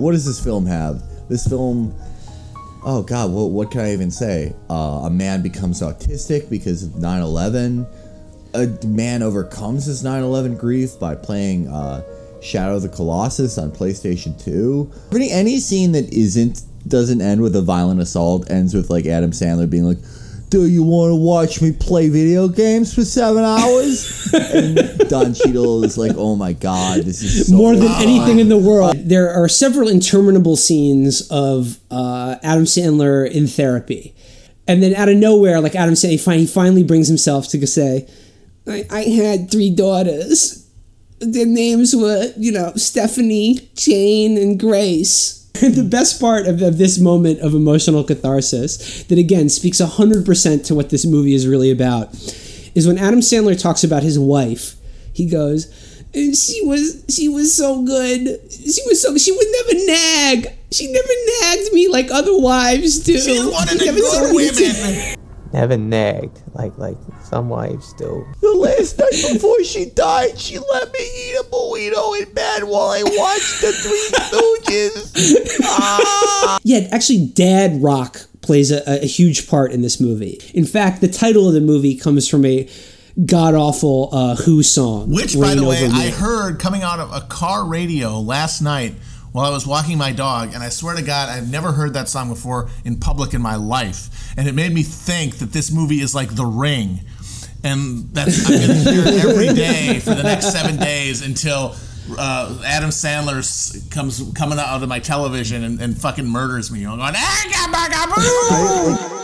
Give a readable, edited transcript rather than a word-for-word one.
what does this film have? This film, oh God, what can I even say? A man becomes autistic because of 9/11. A man overcomes his 9/11 grief by playing Shadow of the Colossus on PlayStation 2. Any scene that doesn't end with a violent assault ends with like Adam Sandler being like, "Do you want to watch me play video games for 7 hours?" And Don Cheadle is like, "Oh my God, this is so more than anything in the world." There are several interminable scenes of Adam Sandler in therapy, and then out of nowhere, like Adam Sandler, he finally brings himself to say, "I had 3 daughters. Their names were, Stephanie, Jane, and Grace." The best part of this moment of emotional catharsis, that again speaks 100% to what this movie is really about, is when Adam Sandler talks about his wife. He goes, "And she was so good. She would never nag. She never nagged me like other wives do. She's one of the good women." Never nagged like some wives do. The last night before she died, she let me eat a burrito in bed while I watched the Three Stooges. Yeah, actually, dad rock plays a huge part in this movie. In fact, the title of the movie comes from a god-awful Who song. Which, by the way, I heard coming out of a car radio last night while I was walking my dog, and I swear to God, I've never heard that song before in public in my life. And it made me think that this movie is like The Ring. And that I'm going to hear it every day for the next 7 days until Adam Sandler comes coming out of my television and fucking murders me. I'm going,